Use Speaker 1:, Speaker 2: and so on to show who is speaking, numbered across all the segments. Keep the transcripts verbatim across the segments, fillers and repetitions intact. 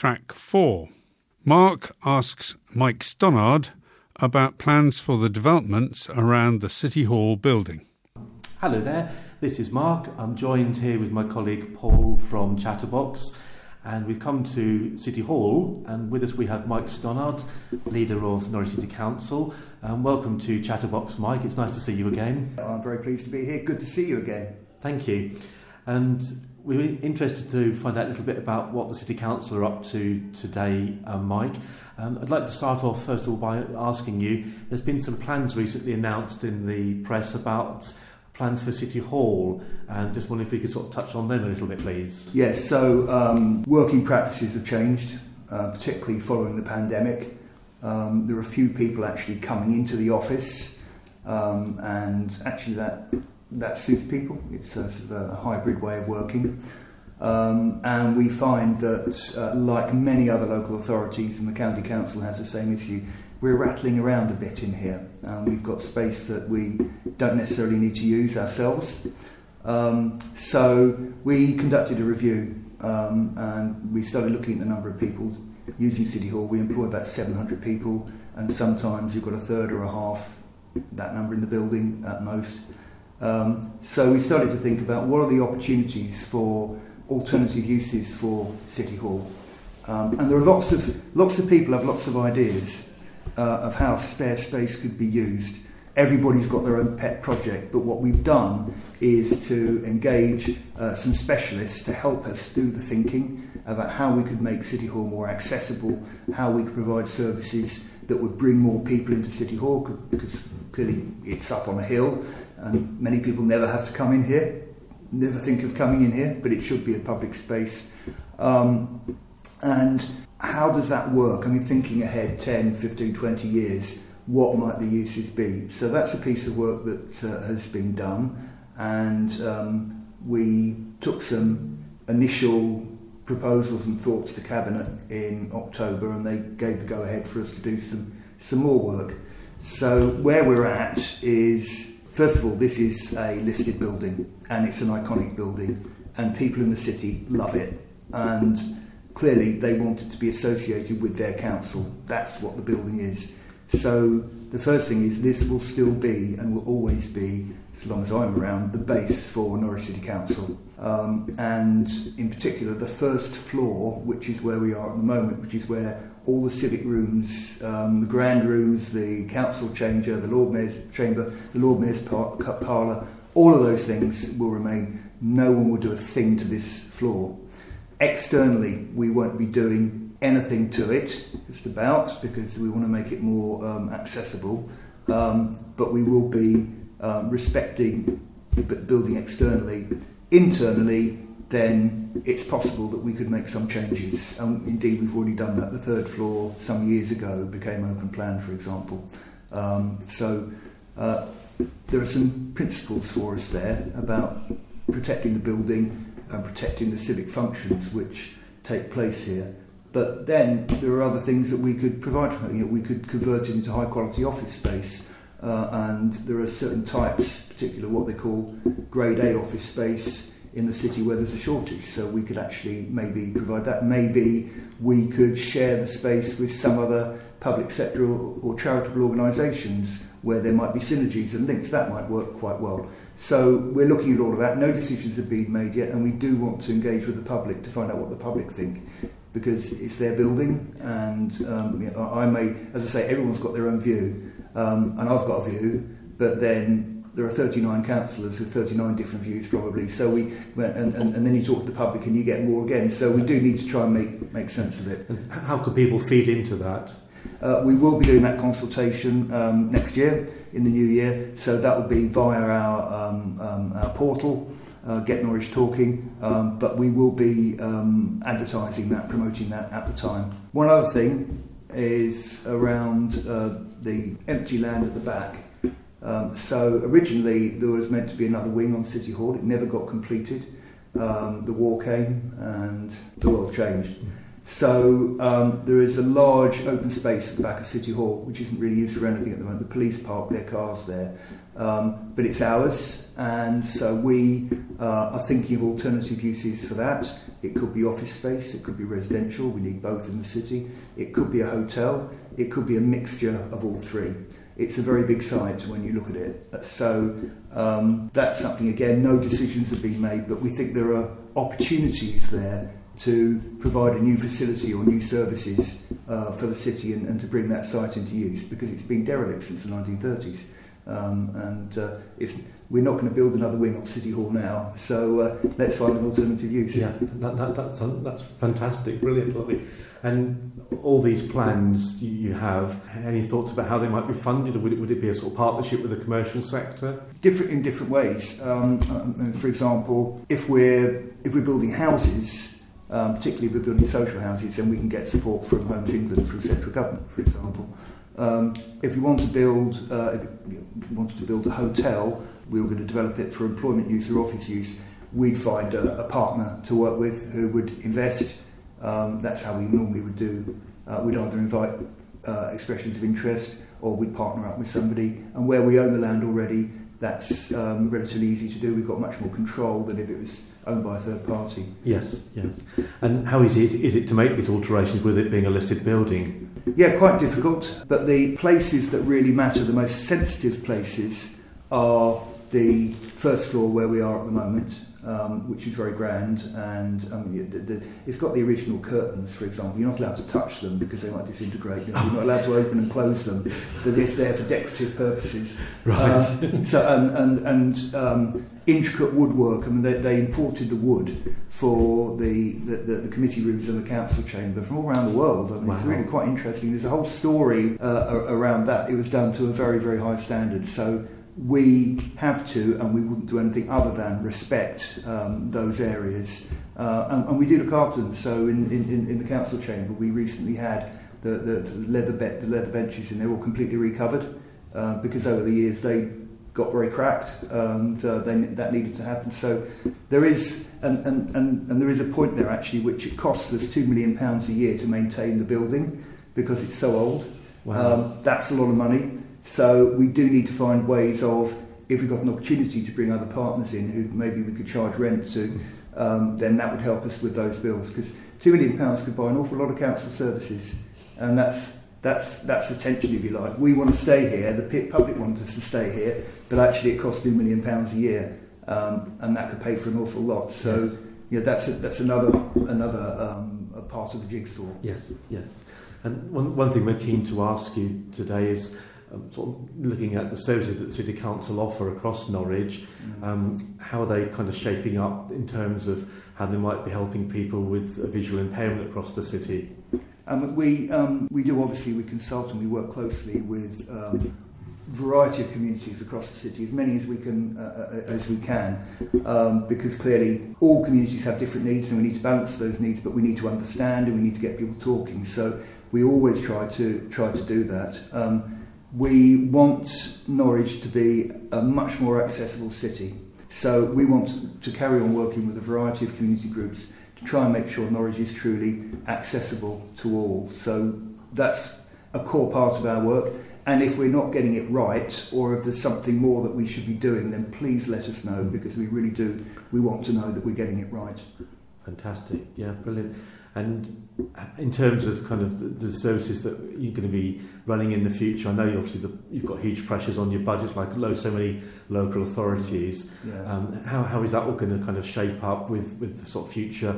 Speaker 1: track four. Mark asks Mike Stonnard about plans for the developments around the City Hall building.
Speaker 2: Hello there, this is Mark. I'm joined here with my colleague Paul from Chatterbox, and we've come to City Hall, and with us we have Mike Stonnard, leader of Norwich City Council. Um, welcome to Chatterbox, Mike. It's nice to see you again.
Speaker 3: I'm very pleased to be here. Good to see you again.
Speaker 2: Thank you. And we were interested to find out a little bit about what the City Council are up to today, um, Mike. Um, I'd like to start off first of all by asking you, there's been some plans recently announced in the press about plans for City Hall, and just wondering if we could sort of touch on them a little bit, please.
Speaker 3: Yes, so um, working practices have changed, uh, particularly following the pandemic. Um, there are a few people actually coming into the office, um, and actually that that suits people. It's a, sort of a hybrid way of working. Um, and we find that, uh, like many other local authorities, and the County Council has the same issue, we're rattling around a bit in here. Um, we've got space that we don't necessarily need to use ourselves. Um, so we conducted a review, um, and we started looking at the number of people using City Hall. We employ about seven hundred people, and sometimes you've got a third or a half that number in the building at most. Um, so we started to think about what are the opportunities for alternative uses for City Hall. Um, and there are lots of lots of people have lots of ideas uh, of how spare space could be used. Everybody's got their own pet project, but what we've done is to engage uh, some specialists to help us do the thinking about how we could make City Hall more accessible, how we could provide services that would bring more people into City Hall, because clearly it's up on a hill and many people never have to come in here, never think of coming in here, but it should be a public space. Um, and how does that work? I mean, thinking ahead ten, fifteen, twenty years, what might the uses be? So that's a piece of work that uh, has been done, and um, we took some initial proposals and thoughts to Cabinet in October, and they gave the go-ahead for us to do some, some more work. So where we're at is, first of all, this is a listed building, and it's an iconic building, and people in the city love it, and clearly they want it to be associated with their council. That's what the building is. So the first thing is this will still be, and will always be, as long as I'm around, the base for Norwich City Council. Um, and in particular, the first floor, which is where we are at the moment, which is where all the civic rooms, um, the grand rooms, the council chamber, the Lord Mayor's chamber, the Lord Mayor's par- parlour, all of those things will remain. No one will do a thing to this floor. Externally, we won't be doing anything to it, just about, because we want to make it more um, accessible. Um, but we will be um, respecting the building externally. Internally, then it's possible that we could make some changes. Um, indeed, we've already done that. The third floor, some years ago, became open plan, for example. Um, so uh, there are some principles for us there about protecting the building and protecting the civic functions which take place here. But then there are other things that we could provide for it. You know, we could convert it into high quality office space, uh, and there are certain types, particularly what they call grade A office space in the city where there's a shortage. So we could actually maybe provide that. Maybe we could share the space with some other public sector or, or charitable organisations where there might be synergies and links. That might work quite well. So we're looking at all of that. No decisions have been made yet, and we do want to engage with the public to find out what the public think, because it's their building, and um, you know, I may, as I say, everyone's got their own view, um, and I've got a view, but then there are thirty-nine councillors with thirty-nine different views probably, so we, and, and, and then you talk to the public and you get more again, so we do need to try and make, make sense of it.
Speaker 2: And how could people feed into that?
Speaker 3: Uh, we will be doing that consultation um, next year, in the new year, so that will be via our, um, um, our portal, Uh, Get Norwich Talking, um, but we will be um, advertising that, promoting that at the time. One other thing is around uh, the empty land at the back. Um, so originally there was meant to be another wing on City Hall. It never got completed. Um, the war came and the world changed. So um, there is a large open space at the back of City Hall, which isn't really used for anything at the moment. The police park their cars there, um, but it's ours, and so we uh, are thinking of alternative uses for that. It could be office space, it could be residential, we need both in the city. It could be a hotel, it could be a mixture of all three. It's a very big site when you look at it. So um, that's something, again, no decisions have been made, but we think there are opportunities there to provide a new facility or new services uh, for the city and, and to bring that site into use, because it's been derelict since the nineteen thirties. Um, and uh, it's, we're not going to build another wing on City Hall now, so uh, let's find an alternative use.
Speaker 2: Yeah, that, that, that's, that's fantastic, brilliant, lovely. And all these plans you have, any thoughts about how they might be funded, or would it, would it be a sort of partnership with the commercial sector?
Speaker 3: Different in different ways. Um, um, for example, if we're if we're building houses, um, particularly if we're building social houses, then we can get support from Homes England, from central government, for example. Um, if we want to build, uh, if we wanted to build a hotel, we were going to develop it for employment use or office use, we'd find a, a partner to work with who would invest. Um, that's how we normally would do. Uh, we'd either invite uh, expressions of interest, or we'd partner up with somebody. And where we own the land already, that's um, relatively easy to do. We've got much more control than if it was owned by a third party.
Speaker 2: Yes, yes. And how easy is it, is it to make these alterations with it being a listed building?
Speaker 3: Yeah, quite difficult. But the places that really matter, the most sensitive places, are the first floor where we are at the moment, um, which is very grand, and um, the, the, it's got the original curtains, for example. You're not allowed to touch them because they might disintegrate. You're not allowed to open and close them. But it's there for decorative purposes.
Speaker 2: Right.
Speaker 3: Uh, so and and, and um, intricate woodwork. I mean, they, they imported the wood for the, the, the, the committee rooms and the council chamber from all around the world. I mean, wow. It's really quite interesting. There's a whole story uh, around that. It was done to a very, very high standard. So we have to, and we wouldn't do anything other than respect um, those areas, uh, and, and we do look after them. So in, in, in the council chamber, we recently had the, the, the leather be- the leather benches, and they're all completely recovered uh, because over the years they got very cracked, and uh, then that needed to happen. So there is, and, and, and, and there is a point there actually, which it costs us two million pounds a year to maintain the building because it's so old.
Speaker 2: Wow.
Speaker 3: Um, that's a lot of money. So we do need to find ways of, if we've got an opportunity to bring other partners in who maybe we could charge rent to, um, then that would help us with those bills, because two million pounds could buy an awful lot of council services, and that's that's that's the tension, if you like. We want to stay here, the public want us to stay here, but actually it costs two million pounds a year, um, and that could pay for an awful lot. So yes. Yeah, that's a, that's another another um, a part of the jigsaw.
Speaker 2: Yes, yes. And one one thing we're keen to ask you today is, Um, sort of looking at the services that the City Council offer across Norwich, um, how are they kind of shaping up in terms of how they might be helping people with a visual impairment across the city?
Speaker 3: Um, we um, we do obviously we consult and we work closely with um, a variety of communities across the city, as many as we can uh, as we can, um, because clearly all communities have different needs and we need to balance those needs, but we need to understand and we need to get people talking. So we always try to try to do that. Um, We want Norwich to be a much more accessible city. So we want to carry on working with a variety of community groups to try and make sure Norwich is truly accessible to all. So that's a core part of our work. And if we're not getting it right, or if there's something more that we should be doing, then please let us know, because we really do. We want to know that we're getting it right.
Speaker 2: Fantastic. Yeah, brilliant. And in terms of kind of the, the services that you're going to be running in the future, I know you obviously the, you've got huge pressures on your budget, like so many local authorities.
Speaker 3: Yeah.
Speaker 2: Um, how how is that all going to kind of shape up with, with the sort of future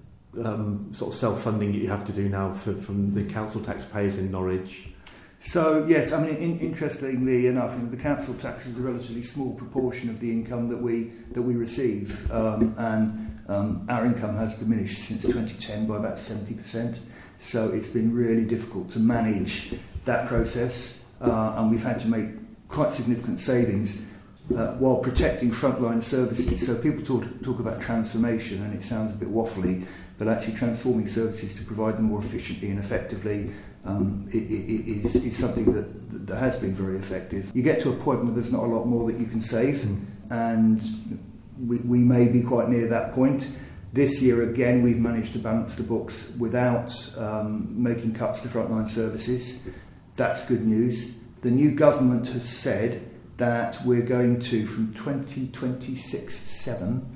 Speaker 2: um, sort of self-funding that you have to do now for, from the council taxpayers in Norwich?
Speaker 3: So yes, I mean, in, interestingly enough, you know, the council tax is a relatively small proportion of the income that we that we receive, um, and um, our income has diminished since twenty ten by about seventy percent. So it's been really difficult to manage that process, uh, and we've had to make quite significant savings uh, while protecting frontline services. So people talk talk about transformation, and it sounds a bit waffly, but actually transforming services to provide them more efficiently and effectively um, it, it, it is, is something that, that has been very effective. You get to a point where there's not a lot more that you can save, mm. and we, we may be quite near that point. This year, again, we've managed to balance the books without um, making cuts to frontline services. That's good news. The new government has said that we're going to, from twenty twenty-six seven,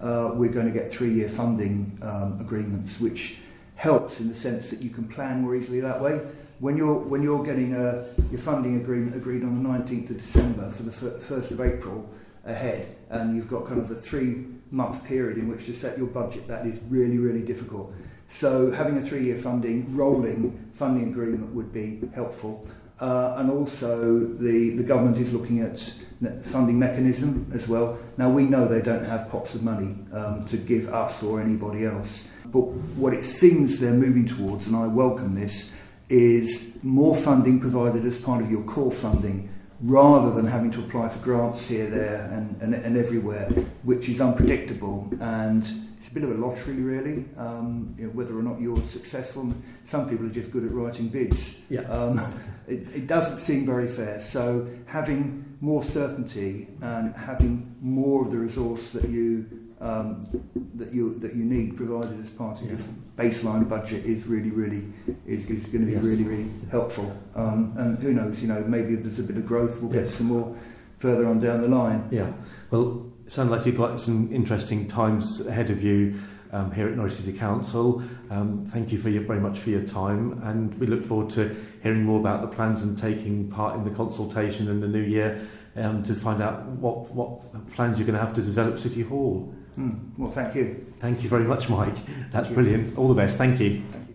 Speaker 3: uh, we're going to get three-year funding um, agreements, which helps in the sense that you can plan more easily that way. When you're when you're getting a, your funding agreement agreed on the nineteenth of December for the first of April ahead, and you've got kind of the three-month period in which to set your budget, that is really, really difficult. So having a three-year funding, rolling funding agreement would be helpful. Uh, and also the, the government is looking at funding mechanism as well. Now we know they don't have pots of money um, to give us or anybody else, but what it seems they're moving towards, and I welcome this, is more funding provided as part of your core funding, rather than having to apply for grants here, there and, and, and everywhere, which is unpredictable, and it's a bit of a lottery really, um, you know, whether or not you're successful. Some people are just good at writing bids.
Speaker 2: Yeah.
Speaker 3: Um, it, it doesn't seem very fair, so having more certainty and having more of the resource that you um, that you that you need provided as part of yeah. your baseline budget is really, really is, is going to be yes. really, really helpful. Um, and who knows, you know, maybe if there's a bit of growth, we'll yes. get some more further on down the line.
Speaker 2: Yeah. Well, it sounds like you've got some interesting times ahead of you um, here at Norwich City Council. Um, thank you for your, very much for your time, and we look forward to hearing more about the plans and taking part in the consultation in the new year um, to find out what, what plans you're going to have to develop City Hall.
Speaker 3: Mm. Well, thank you.
Speaker 2: Thank you very much, Mike. That's brilliant. All the best. Thank you.
Speaker 3: Thank you.